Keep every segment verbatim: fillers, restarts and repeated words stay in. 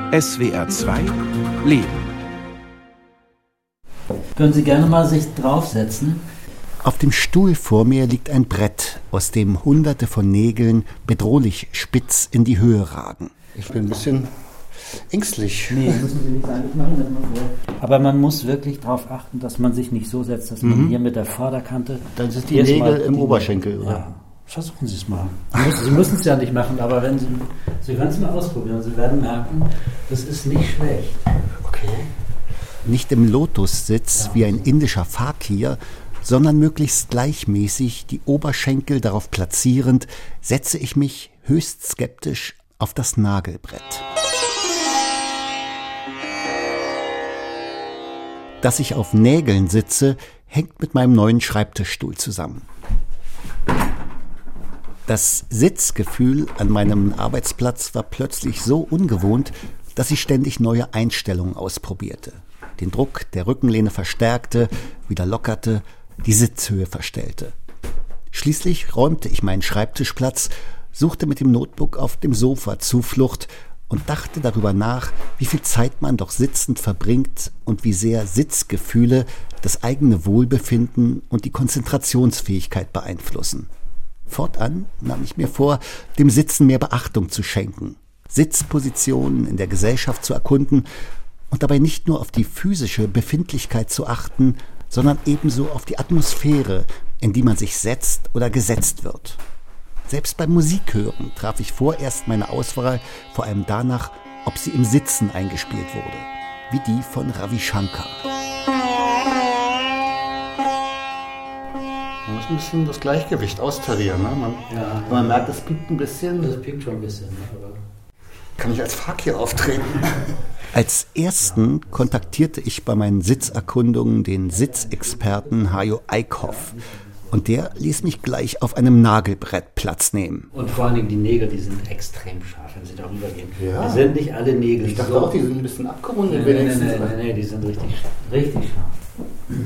S W R zwei Leben. Können Sie gerne mal sich draufsetzen? Auf dem Stuhl vor mir liegt ein Brett, aus dem hunderte von Nägeln bedrohlich spitz in die Höhe ragen. Ich bin ein bisschen ängstlich. Nee, müssen Sie nicht sagen, ich mache das mal vor. Aber man muss wirklich darauf achten, dass man sich nicht so setzt, dass man mhm. hier mit der Vorderkante... Dann sind die Nägel im die Oberschenkel, oder? Ja, versuchen Sie es mal. Sie müssen, Sie müssen es ja nicht machen, aber wenn Sie... Sie können es mal ausprobieren. Sie werden merken, das ist nicht schlecht. Okay. Nicht im Lotussitz ja. wie ein indischer Fakir, sondern möglichst gleichmäßig, die Oberschenkel darauf platzierend, setze ich mich höchst skeptisch auf das Nagelbrett. Dass ich auf Nägeln sitze, hängt mit meinem neuen Schreibtischstuhl zusammen. Das Sitzgefühl an meinem Arbeitsplatz war plötzlich so ungewohnt, dass ich ständig neue Einstellungen ausprobierte. Den Druck der Rückenlehne verstärkte, wieder lockerte, die Sitzhöhe verstellte. Schließlich räumte ich meinen Schreibtischplatz, suchte mit dem Notebook auf dem Sofa Zuflucht und dachte darüber nach, wie viel Zeit man doch sitzend verbringt und wie sehr Sitzgefühle das eigene Wohlbefinden und die Konzentrationsfähigkeit beeinflussen. Fortan nahm ich mir vor, dem Sitzen mehr Beachtung zu schenken, Sitzpositionen in der Gesellschaft zu erkunden und dabei nicht nur auf die physische Befindlichkeit zu achten, sondern ebenso auf die Atmosphäre, in die man sich setzt oder gesetzt wird. Selbst beim Musikhören traf ich vorerst meine Auswahl vor allem danach, ob sie im Sitzen eingespielt wurde, wie die von Ravi Shankar. Man muss ein bisschen das Gleichgewicht austarieren. Ne? Man, ja, man merkt, es piekt ein bisschen. Das piekt schon ein bisschen. Aber kann ich als Fakir auftreten? Als ersten kontaktierte ich bei meinen Sitzerkundungen den Sitzexperten Hajo Eickhoff. Und der ließ mich gleich auf einem Nagelbrett Platz nehmen. Und vor allen Dingen die Nägel, die sind extrem scharf, wenn sie darüber gehen. Ja. Die sind nicht alle Nägel. Ich dachte so. auch, die sind ein bisschen abgerundet. Nee, nee, nee, nee, nee, die sind richtig, richtig scharf.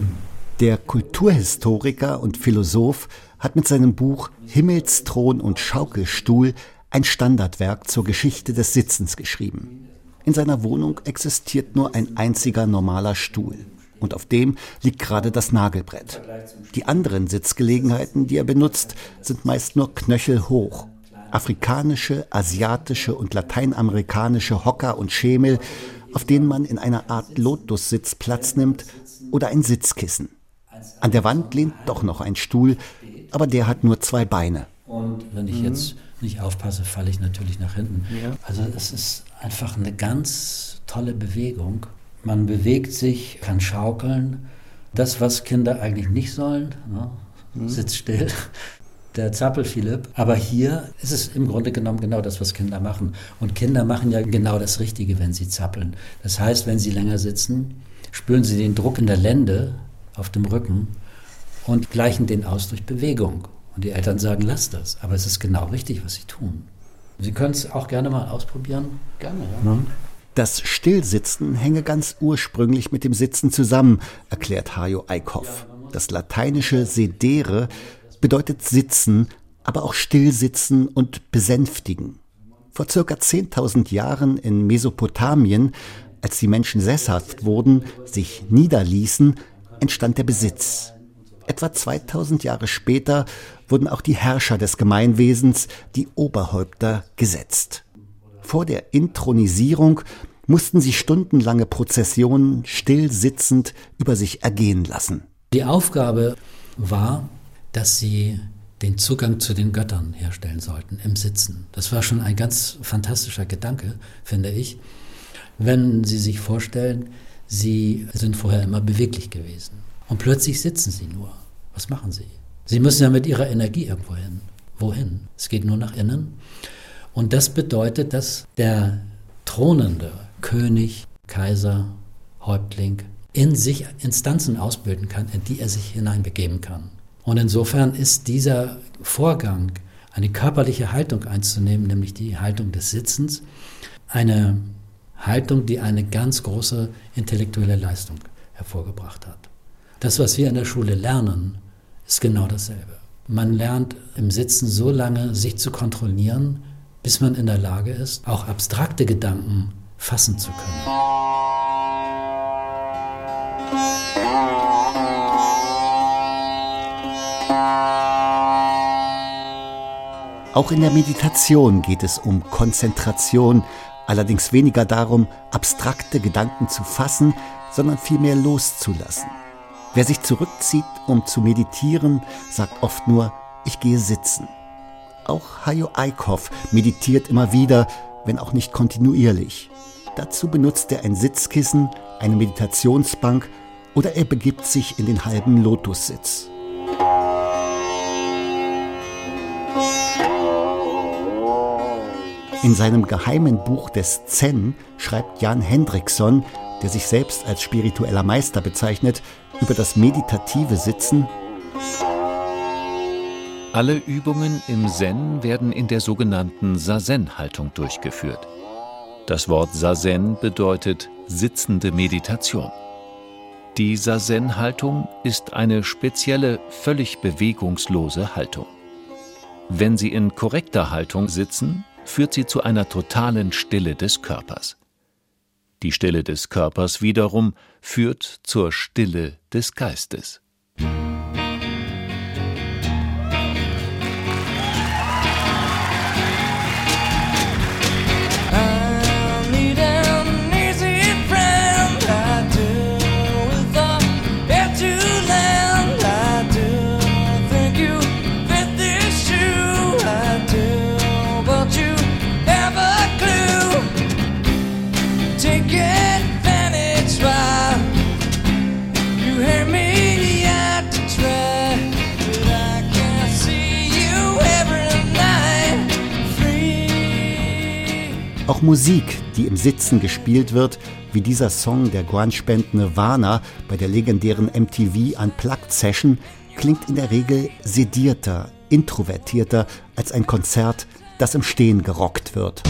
Der Kulturhistoriker und Philosoph hat mit seinem Buch Himmelsthron und Schaukelstuhl ein Standardwerk zur Geschichte des Sitzens geschrieben. In seiner Wohnung existiert nur ein einziger normaler Stuhl. Und auf dem liegt gerade das Nagelbrett. Die anderen Sitzgelegenheiten, die er benutzt, sind meist nur knöchelhoch. Afrikanische, asiatische und lateinamerikanische Hocker und Schemel, auf denen man in einer Art Lotussitz Platz nimmt, oder ein Sitzkissen. An der Wand lehnt doch noch ein Stuhl, aber der hat nur zwei Beine. Und wenn ich jetzt nicht aufpasse, falle ich natürlich nach hinten. Ja. Also es ist einfach eine ganz tolle Bewegung. Man bewegt sich, kann schaukeln. Das, was Kinder eigentlich nicht sollen, ne? mhm. Sitzt still, der Zappel-Philipp. Aber hier ist es im Grunde genommen genau das, was Kinder machen. Und Kinder machen ja genau das Richtige, wenn sie zappeln. Das heißt, wenn sie länger sitzen, spüren sie den Druck in der Lende auf dem Rücken und gleichen den aus durch Bewegung. Und die Eltern sagen, lass das. Aber es ist genau richtig, was sie tun. Sie können es auch gerne mal ausprobieren. Gerne, ja. Mhm. Das Stillsitzen hänge ganz ursprünglich mit dem Sitzen zusammen, erklärt Hajo Eickhoff. Das lateinische sedere bedeutet sitzen, aber auch stillsitzen und besänftigen. Vor circa zehntausend Jahren in Mesopotamien, als die Menschen sesshaft wurden, sich niederließen, entstand der Besitz. Etwa zweitausend Jahre später wurden auch die Herrscher des Gemeinwesens, die Oberhäupter, gesetzt. Vor der Inthronisierung mussten sie stundenlange Prozessionen still sitzend über sich ergehen lassen. Die Aufgabe war, dass sie den Zugang zu den Göttern herstellen sollten im Sitzen. Das war schon ein ganz fantastischer Gedanke, finde ich. Wenn Sie sich vorstellen, Sie sind vorher immer beweglich gewesen und plötzlich sitzen Sie nur. Was machen Sie? Sie müssen ja mit Ihrer Energie irgendwo hin. Wohin? Es geht nur nach innen. Und das bedeutet, dass der thronende König, Kaiser, Häuptling in sich Instanzen ausbilden kann, in die er sich hineinbegeben kann. Und insofern ist dieser Vorgang, eine körperliche Haltung einzunehmen, nämlich die Haltung des Sitzens, eine Haltung, die eine ganz große intellektuelle Leistung hervorgebracht hat. Das, was wir in der Schule lernen, ist genau dasselbe. Man lernt im Sitzen so lange, sich zu kontrollieren, bis man in der Lage ist, auch abstrakte Gedanken fassen zu können. Auch in der Meditation geht es um Konzentration, allerdings weniger darum, abstrakte Gedanken zu fassen, sondern vielmehr loszulassen. Wer sich zurückzieht, um zu meditieren, sagt oft nur, ich gehe sitzen. Auch Hajo Eickhoff meditiert immer wieder, wenn auch nicht kontinuierlich. Dazu benutzt er ein Sitzkissen, eine Meditationsbank oder er begibt sich in den halben Lotussitz. In seinem geheimen Buch des Zen schreibt Jan Hendrickson, der sich selbst als spiritueller Meister bezeichnet, über das meditative Sitzen: Alle Übungen im Zen werden in der sogenannten Zazen-Haltung durchgeführt. Das Wort Zazen bedeutet sitzende Meditation. Die Zazen-Haltung ist eine spezielle, völlig bewegungslose Haltung. Wenn Sie in korrekter Haltung sitzen, führt sie zu einer totalen Stille des Körpers. Die Stille des Körpers wiederum führt zur Stille des Geistes. Auch Musik, die im Sitzen gespielt wird, wie dieser Song der Grunge-Band Nirvana bei der legendären M T V Unplugged Session, klingt in der Regel sedierter, introvertierter als ein Konzert, das im Stehen gerockt wird.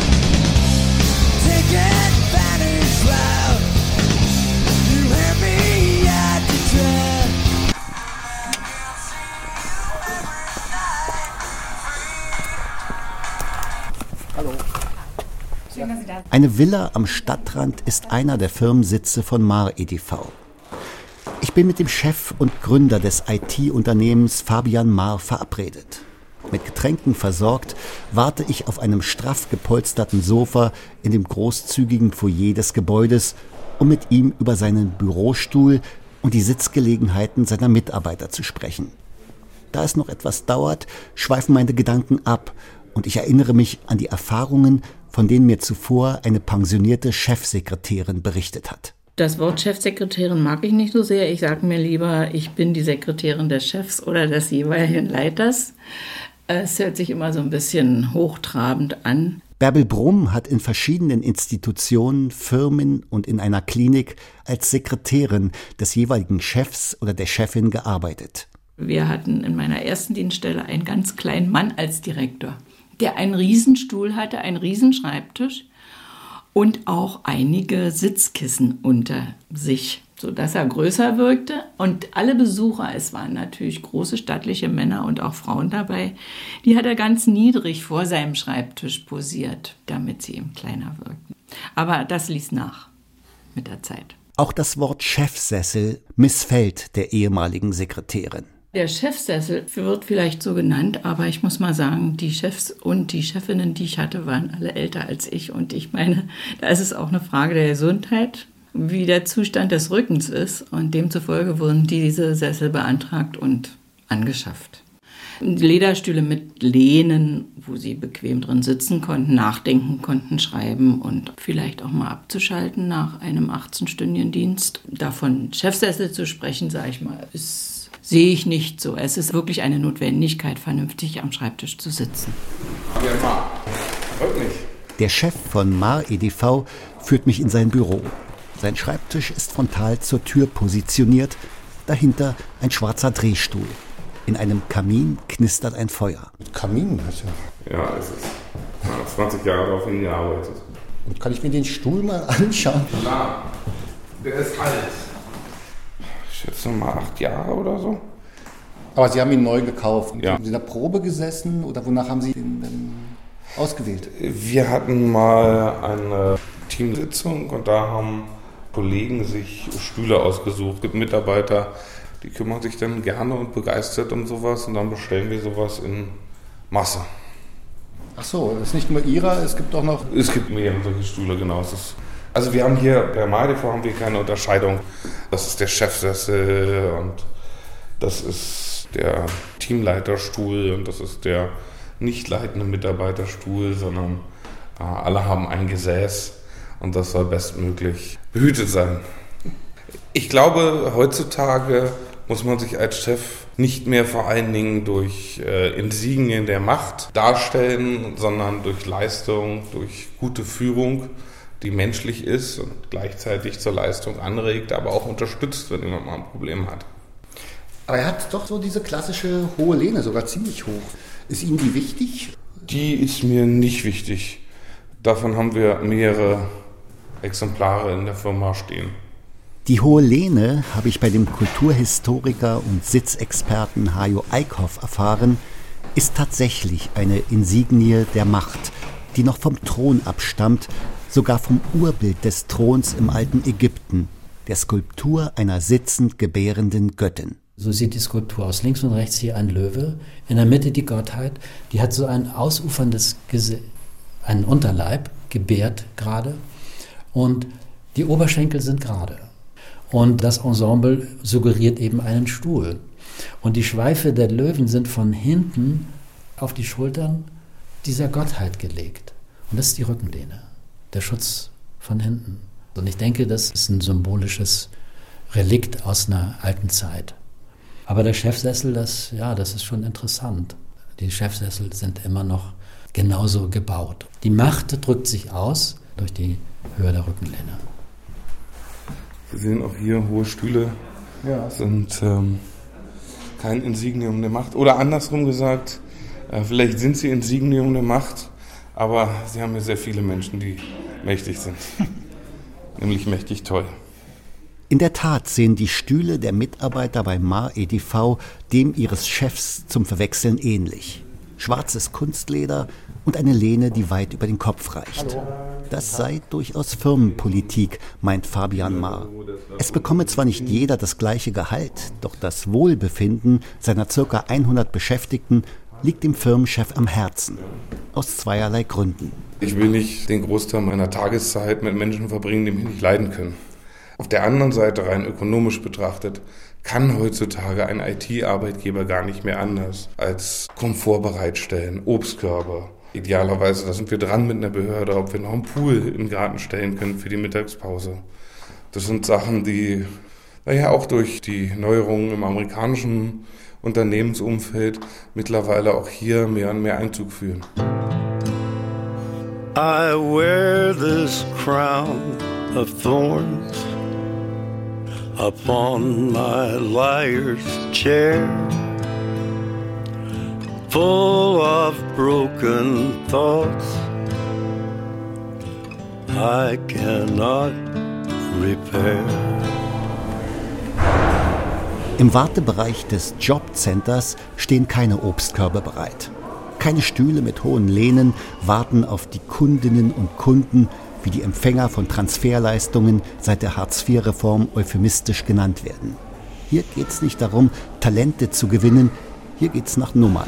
Eine Villa am Stadtrand ist einer der Firmensitze von Mar E D V. Ich bin mit dem Chef und Gründer des I T-Unternehmens Fabian Mar verabredet. Mit Getränken versorgt, warte ich auf einem straff gepolsterten Sofa in dem großzügigen Foyer des Gebäudes, um mit ihm über seinen Bürostuhl und die Sitzgelegenheiten seiner Mitarbeiter zu sprechen. Da es noch etwas dauert, schweifen meine Gedanken ab und ich erinnere mich an die Erfahrungen, von denen mir zuvor eine pensionierte Chefsekretärin berichtet hat. Das Wort Chefsekretärin mag ich nicht so sehr. Ich sage mir lieber, ich bin die Sekretärin des Chefs oder des jeweiligen Leiters. Es hört sich immer so ein bisschen hochtrabend an. Bärbel Brumm hat in verschiedenen Institutionen, Firmen und in einer Klinik als Sekretärin des jeweiligen Chefs oder der Chefin gearbeitet. Wir hatten in meiner ersten Dienststelle einen ganz kleinen Mann als Direktor, der einen Riesenstuhl hatte, einen Riesenschreibtisch und auch einige Sitzkissen unter sich, sodass er größer wirkte. Und alle Besucher, es waren natürlich große stattliche Männer und auch Frauen dabei, die hat er ganz niedrig vor seinem Schreibtisch posiert, damit sie ihm kleiner wirkten. Aber das ließ nach mit der Zeit. Auch das Wort Chefsessel missfällt der ehemaligen Sekretärin. Der Chefsessel wird vielleicht so genannt, aber ich muss mal sagen, die Chefs und die Chefinnen, die ich hatte, waren alle älter als ich. Und ich meine, da ist es auch eine Frage der Gesundheit, wie der Zustand des Rückens ist. Und demzufolge wurden diese Sessel beantragt und angeschafft. Lederstühle mit Lehnen, wo sie bequem drin sitzen konnten, nachdenken konnten, schreiben und vielleicht auch mal abzuschalten nach einem achtzehnstündigen Dienst. Davon Chefsessel zu sprechen, sage ich mal, ist... sehe ich nicht so. Es ist wirklich eine Notwendigkeit, vernünftig am Schreibtisch zu sitzen. Ja, Mar. Wirklich. Der Chef von Mar E D V führt mich in sein Büro. Sein Schreibtisch ist frontal zur Tür positioniert, dahinter ein schwarzer Drehstuhl. In einem Kamin knistert ein Feuer. Kamin, also. Ja, es ist. Ich habe zwanzig Jahre darauf hingearbeitet. Und kann ich mir den Stuhl mal anschauen? Klar, der ist alt. Ich schätze mal acht Jahre oder so. Aber Sie haben ihn neu gekauft. Ja. Haben Sie in der Probe gesessen oder wonach haben Sie den denn? ausgewählt? Wir hatten mal eine Teamsitzung und da haben Kollegen sich Stühle ausgesucht. Es gibt Mitarbeiter, die kümmern sich dann gerne und begeistert um sowas und dann bestellen wir sowas in Masse. Ach so, das ist nicht nur Ihrer, es gibt auch noch... Es gibt mehrere solche Stühle, genau. Es ist, also wir haben hier, bei M A D V haben wir keine Unterscheidung. Das ist der Chefsessel und das ist der Teamleiterstuhl und das ist der nicht leitende Mitarbeiterstuhl, sondern äh, alle haben ein Gesäß und das soll bestmöglich behütet sein. Ich glaube, heutzutage muss man sich als Chef nicht mehr vor allen Dingen durch äh, Insignien der Macht darstellen, sondern durch Leistung, durch gute Führung, die menschlich ist und gleichzeitig zur Leistung anregt, aber auch unterstützt, wenn jemand mal ein Problem hat. Aber er hat doch so diese klassische hohe Lehne, sogar ziemlich hoch. Ist Ihnen die wichtig? Die ist mir nicht wichtig. Davon haben wir mehrere Exemplare in der Firma stehen. Die hohe Lehne habe ich bei dem Kulturhistoriker und Sitzexperten Hajo Eickhoff erfahren, ist tatsächlich eine Insignie der Macht, die noch vom Thron abstammt, sogar vom Urbild des Throns im alten Ägypten, der Skulptur einer sitzend gebärenden Göttin. So sieht die Skulptur aus. Links und rechts hier ein Löwe, in der Mitte die Gottheit, die hat so ein ausuferndes Gese- einen Unterleib, gebärt gerade, und die Oberschenkel sind gerade. Und das Ensemble suggeriert eben einen Stuhl. Und die Schweife der Löwen sind von hinten auf die Schultern dieser Gottheit gelegt. Und das ist die Rückenlehne, der Schutz von hinten. Und ich denke, das ist ein symbolisches Relikt aus einer alten Zeit. Aber der Chefsessel, das, ja, das ist schon interessant. Die Chefsessel sind immer noch genauso gebaut. Die Macht drückt sich aus durch die Höhe der Rückenlehne. Wir sehen auch hier, hohe Stühle ja. sind ähm, kein Insignium der Macht. Oder andersrum gesagt, äh, vielleicht sind sie Insignium der Macht, aber sie haben ja sehr viele Menschen, die mächtig sind. Nämlich mächtig toll. In der Tat sehen die Stühle der Mitarbeiter bei M A E D V dem ihres Chefs zum Verwechseln ähnlich. Schwarzes Kunstleder und eine Lehne, die weit über den Kopf reicht. Das sei durchaus Firmenpolitik, meint Fabian Maar. Es bekomme zwar nicht jeder das gleiche Gehalt, doch das Wohlbefinden seiner ca. hundert Beschäftigten liegt dem Firmenchef am Herzen. Aus zweierlei Gründen. Ich will nicht den Großteil meiner Tageszeit mit Menschen verbringen, die mich nicht leiden können. Auf der anderen Seite, rein ökonomisch betrachtet, kann heutzutage ein I T-Arbeitgeber gar nicht mehr anders als Komfort bereitstellen, Obstkörbe. Idealerweise, da sind wir dran mit einer Behörde, ob wir noch einen Pool in den Garten stellen können für die Mittagspause. Das sind Sachen, die naja auch durch die Neuerungen im amerikanischen Unternehmensumfeld mittlerweile auch hier mehr und mehr Einzug führen. I wear this crown of thorns upon my liar's chair, full of broken thoughts I cannot repair. Im Wartebereich des Jobcenters stehen keine Obstkörbe bereit. Keine Stühle mit hohen Lehnen warten auf die Kundinnen und Kunden, wie die Empfänger von Transferleistungen seit der Hartz vier Reform euphemistisch genannt werden. Hier geht es nicht darum, Talente zu gewinnen, hier geht es nach Nummern.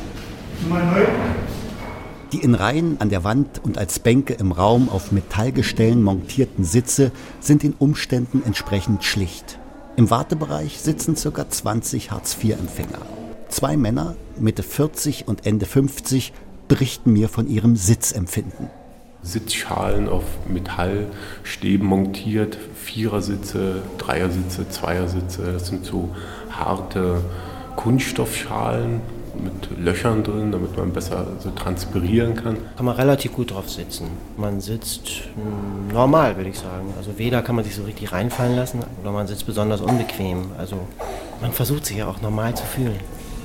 Die in Reihen an der Wand und als Bänke im Raum auf Metallgestellen montierten Sitze sind den Umständen entsprechend schlicht. Im Wartebereich sitzen ca. zwanzig Hartz vier Empfänger. Zwei Männer, Mitte vierzig und Ende fünfzig, berichten mir von ihrem Sitzempfinden. Sitzschalen auf Metallstäben montiert, Vierersitze, Dreiersitze, Zweiersitze. Das sind so harte Kunststoffschalen mit Löchern drin, damit man besser so transpirieren kann. Kann man relativ gut drauf sitzen. Man sitzt mh, normal, würde ich sagen. Also weder kann man sich so richtig reinfallen lassen, oder man sitzt besonders unbequem. Also man versucht sich ja auch normal zu fühlen.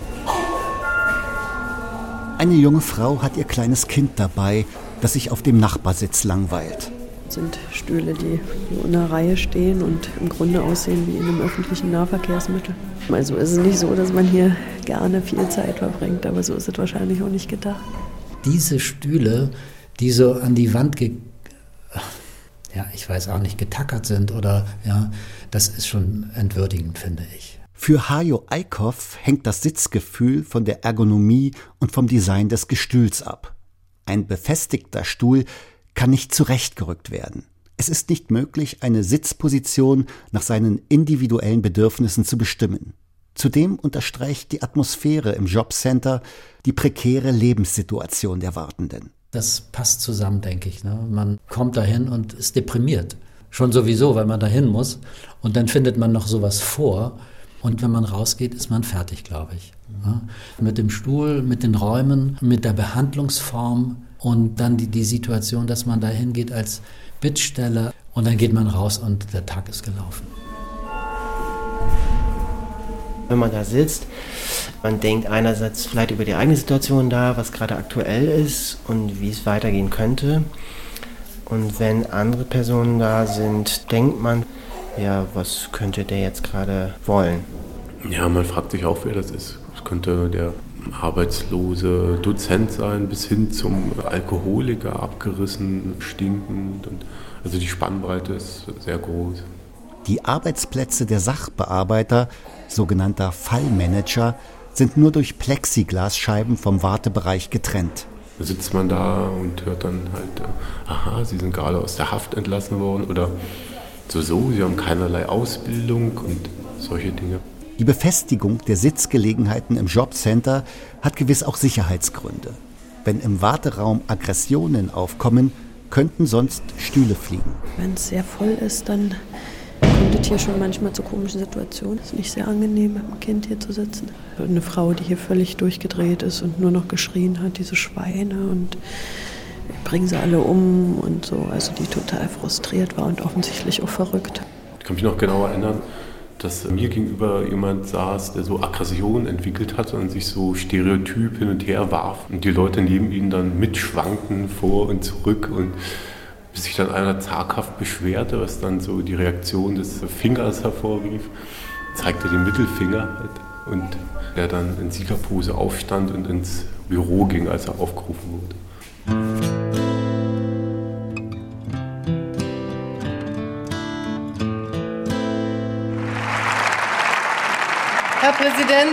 Eine junge Frau hat ihr kleines Kind dabei, das sich auf dem Nachbarsitz langweilt. Das sind Stühle, die in einer Reihe stehen und im Grunde aussehen wie in einem öffentlichen Nahverkehrsmittel. Also ist es nicht so, dass man hier gerne viel Zeit verbringt, aber so ist es wahrscheinlich auch nicht gedacht. diese Stühle, die so an die Wand ge ja, ich weiß auch nicht, getackert sind oder, ja, das ist schon entwürdigend, finde ich. Für Hajo Eickhoff hängt das Sitzgefühl von der Ergonomie und vom Design des Gestühls ab. Ein befestigter Stuhl kann nicht zurechtgerückt werden. Es ist nicht möglich, eine Sitzposition nach seinen individuellen Bedürfnissen zu bestimmen. Zudem unterstreicht die Atmosphäre im Jobcenter die prekäre Lebenssituation der Wartenden. Das passt zusammen, denke ich. Ne? Man kommt dahin und ist deprimiert. Schon sowieso, weil man dahin muss. Und dann findet man noch sowas vor. Und wenn man rausgeht, ist man fertig, glaube ich. Ja? Mit dem Stuhl, mit den Räumen, mit der Behandlungsform und dann die, die Situation, dass man dahin geht als Bittsteller. Und dann geht man raus und der Tag ist gelaufen. Wenn man da sitzt, man denkt einerseits vielleicht über die eigene Situation da, was gerade aktuell ist und wie es weitergehen könnte. Und wenn andere Personen da sind, denkt man, ja, was könnte der jetzt gerade wollen? Ja, man fragt sich auch, wer das ist. Es könnte der arbeitslose Dozent sein, bis hin zum Alkoholiker, abgerissen, stinkend. Und also die Spannbreite ist sehr groß. Die Arbeitsplätze der Sachbearbeiter, sogenannter Fallmanager, sind nur durch Plexiglasscheiben vom Wartebereich getrennt. Da sitzt man da und hört dann halt, aha, Sie sind gerade aus der Haft entlassen worden oder so, so, Sie haben keinerlei Ausbildung und solche Dinge. Die Befestigung der Sitzgelegenheiten im Jobcenter hat gewiss auch Sicherheitsgründe. Wenn im Warteraum Aggressionen aufkommen, könnten sonst Stühle fliegen. Wenn es sehr voll ist, dann kommt es hier schon manchmal zu komischen Situationen. Es ist nicht sehr angenehm, mit dem Kind hier zu sitzen. Eine Frau, die hier völlig durchgedreht ist und nur noch geschrien hat, diese Schweine, und bringen sie alle um und so. Also die total frustriert war und offensichtlich auch verrückt. Ich kann mich noch genau erinnern, dass mir gegenüber jemand saß, der so Aggression entwickelt hat und sich so stereotyp hin und her warf. Und die Leute neben ihm dann mitschwankten vor und zurück, und bis sich dann einer zaghaft beschwerte, was dann so die Reaktion des Fingers hervorrief, zeigte den Mittelfinger halt, und der dann in Siegerpose aufstand und ins Büro ging, als er aufgerufen wurde. Herr Präsident,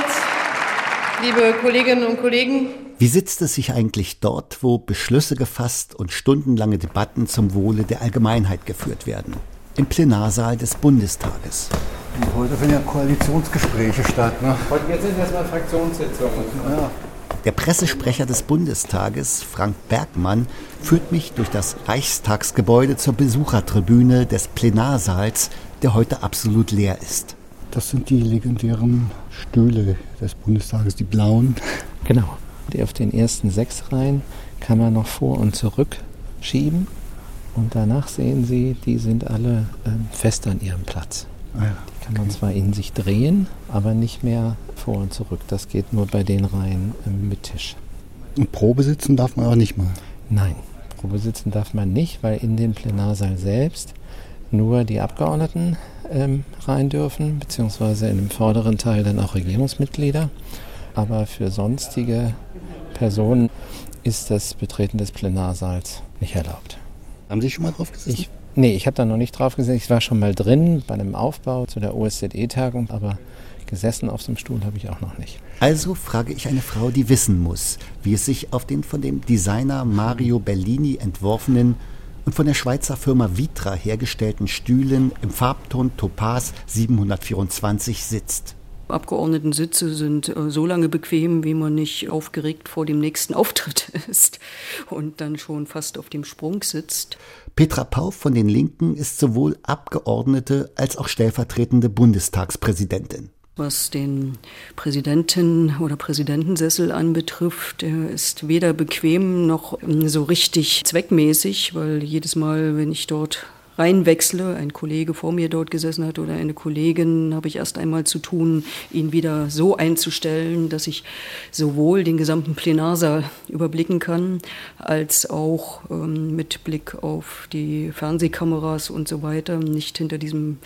liebe Kolleginnen und Kollegen. Wie sitzt es sich eigentlich dort, wo Beschlüsse gefasst und stundenlange Debatten zum Wohle der Allgemeinheit geführt werden? Im Plenarsaal des Bundestages. Und heute finden ja Koalitionsgespräche statt, ne? Heute jetzt sind erstmal Fraktionssitzungen. Ja. Der Pressesprecher des Bundestages, Frank Bergmann, führt mich durch das Reichstagsgebäude zur Besuchertribüne des Plenarsaals, der heute absolut leer ist. Das sind die legendären Stühle des Bundestages, die blauen. Genau. Die auf den ersten sechs Reihen kann man noch vor und zurück schieben. Und danach sehen Sie, die sind alle ähm, fest an ihrem Platz. Ah ja, die kann man okay. zwar in sich drehen, aber nicht mehr vor und zurück. Das geht nur bei den Reihen ähm, mit Tisch. Und Probe sitzen darf man aber nicht mal? Nein, Probe sitzen darf man nicht, weil in den Plenarsaal selbst nur die Abgeordneten ähm, rein dürfen, beziehungsweise in dem vorderen Teil dann auch Regierungsmitglieder. Aber für sonstige Personen ist das Betreten des Plenarsaals nicht erlaubt. Haben Sie schon mal drauf gesessen? Ich, nee, ich habe da noch nicht drauf gesessen. Ich war schon mal drin bei einem Aufbau zu der O S Z E-Tagung, aber gesessen auf so einem Stuhl habe ich auch noch nicht. Also frage ich eine Frau, die wissen muss, wie es sich auf den von dem Designer Mario Bellini entworfenen und von der Schweizer Firma Vitra hergestellten Stühlen im Farbton Topaz siebenhundertvierundzwanzig sitzt. Abgeordnetensitze sind so lange bequem, wie man nicht aufgeregt vor dem nächsten Auftritt ist und dann schon fast auf dem Sprung sitzt. Petra Pau von den Linken ist sowohl Abgeordnete als auch stellvertretende Bundestagspräsidentin. Was den Präsidenten- oder Präsidentensessel anbetrifft, der ist weder bequem noch so richtig zweckmäßig, weil jedes Mal, wenn ich dort reinwechsle, ein Kollege vor mir dort gesessen hat oder eine Kollegin, habe ich erst einmal zu tun, ihn wieder so einzustellen, dass ich sowohl den gesamten Plenarsaal überblicken kann, als auch ähm, mit Blick auf die Fernsehkameras und so weiter, nicht hinter diesem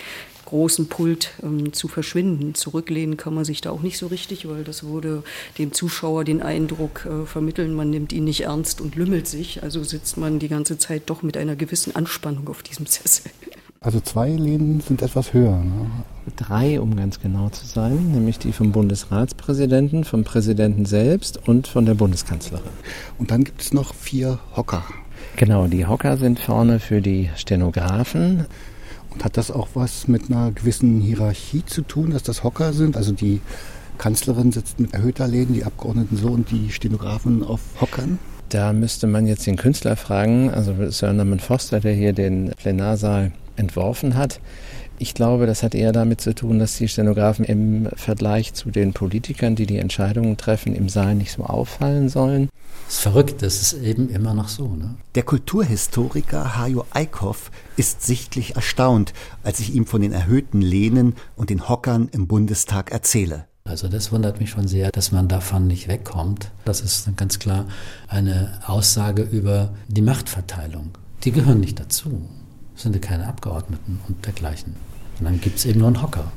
großen Pult ähm, zu verschwinden. Zurücklehnen kann man sich da auch nicht so richtig, weil das würde dem Zuschauer den Eindruck äh, vermitteln, man nimmt ihn nicht ernst und lümmelt sich. Also sitzt man die ganze Zeit doch mit einer gewissen Anspannung auf diesem Sessel. Also zwei Lehnen sind etwas höher, ne? Drei, um ganz genau zu sein, nämlich die vom Bundesratspräsidenten, vom Präsidenten selbst und von der Bundeskanzlerin. Und dann gibt es noch vier Hocker. Genau, die Hocker sind vorne für die Stenografen. Und hat das auch was mit einer gewissen Hierarchie zu tun, dass das Hocker sind? Also die Kanzlerin sitzt mit erhöhter Lehne, die Abgeordneten so und die Stenografen auf Hockern? Da müsste man jetzt den Künstler fragen, also Sir Norman Foster, der hier den Plenarsaal entworfen hat. Ich glaube, das hat eher damit zu tun, dass die Stenografen im Vergleich zu den Politikern, die die Entscheidungen treffen, im Saal nicht so auffallen sollen. Das ist verrückt, das ist eben immer noch so. Ne? Der Kulturhistoriker Hajo Eickhoff ist sichtlich erstaunt, als ich ihm von den erhöhten Lehnen und den Hockern im Bundestag erzähle. Also das wundert mich schon sehr, dass man davon nicht wegkommt. Das ist dann ganz klar eine Aussage über die Machtverteilung. Die gehören nicht dazu. Das sind ja keine Abgeordneten und dergleichen. Und dann gibt es eben nur einen Hocker.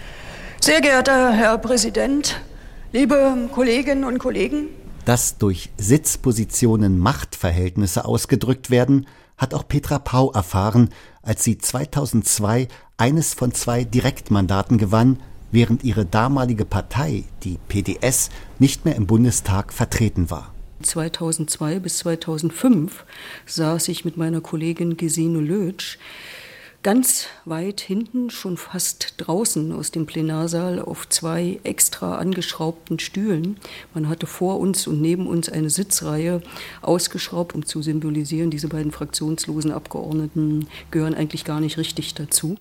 Sehr geehrter Herr Präsident, liebe Kolleginnen und Kollegen. Dass durch Sitzpositionen Machtverhältnisse ausgedrückt werden, hat auch Petra Pau erfahren, als sie zweitausendzwei eines von zwei Direktmandaten gewann, während ihre damalige Partei, die P D S, nicht mehr im Bundestag vertreten war. zweitausendzwei bis zweitausendfünf saß ich mit meiner Kollegin Gesine Lötsch ganz weit hinten, schon fast draußen aus dem Plenarsaal auf zwei extra angeschraubten Stühlen. Man hatte vor uns und neben uns eine Sitzreihe ausgeschraubt, um zu symbolisieren, diese beiden fraktionslosen Abgeordneten gehören eigentlich gar nicht richtig dazu.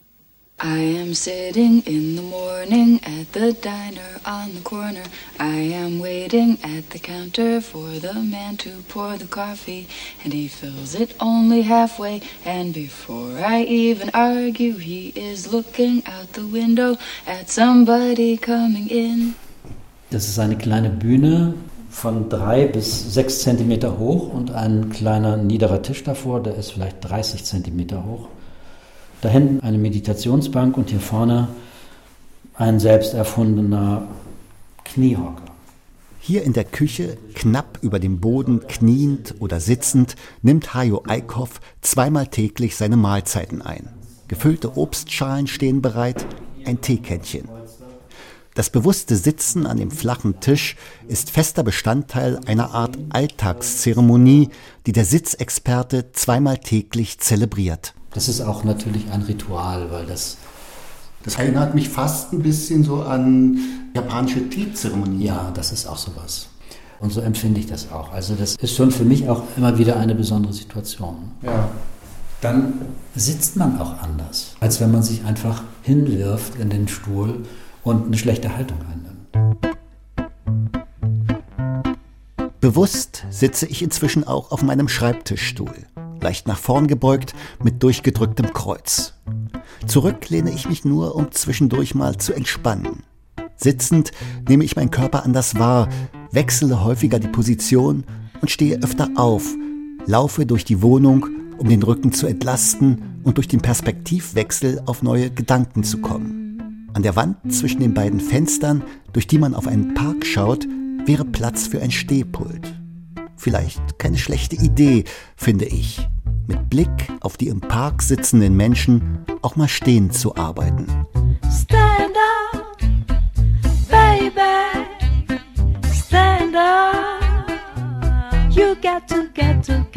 I am sitting in the morning at the diner on the corner. I am waiting at the counter for the man to pour the coffee, and he fills it only halfway, and before I even argue, he is looking out the window at somebody coming in. Das ist eine kleine Bühne von drei bis sechs Zentimeter hoch und ein kleiner niederer Tisch davor, der ist vielleicht dreißig Zentimeter hoch. Da hinten eine Meditationsbank und hier vorne ein selbst erfundener Kniehocker. Hier in der Küche, knapp über dem Boden, kniend oder sitzend, nimmt Hajo Eickhoff zweimal täglich seine Mahlzeiten ein. Gefüllte Obstschalen stehen bereit, ein Teekännchen. Das bewusste Sitzen an dem flachen Tisch ist fester Bestandteil einer Art Alltagszeremonie, die der Sitzexperte zweimal täglich zelebriert. Das ist auch natürlich ein Ritual, weil das... Das erinnert mich fast ein bisschen so an japanische Teezeremonien. Ja, das ist auch sowas. Und so empfinde ich das auch. Also das ist schon für mich auch immer wieder eine besondere Situation. Ja. Dann sitzt man auch anders, als wenn man sich einfach hinwirft in den Stuhl und eine schlechte Haltung einnimmt. Bewusst sitze ich inzwischen auch auf meinem Schreibtischstuhl, leicht nach vorn gebeugt mit durchgedrücktem Kreuz. Zurück lehne ich mich nur, um zwischendurch mal zu entspannen. Sitzend nehme ich meinen Körper anders wahr, wechsle häufiger die Position und stehe öfter auf, laufe durch die Wohnung, um den Rücken zu entlasten und durch den Perspektivwechsel auf neue Gedanken zu kommen. An der Wand zwischen den beiden Fenstern, durch die man auf einen Park schaut, wäre Platz für ein Stehpult. Vielleicht keine schlechte Idee, finde ich, mit Blick auf die im Park sitzenden Menschen auch mal stehend zu arbeiten. Stand up, baby, stand up, you got to, get to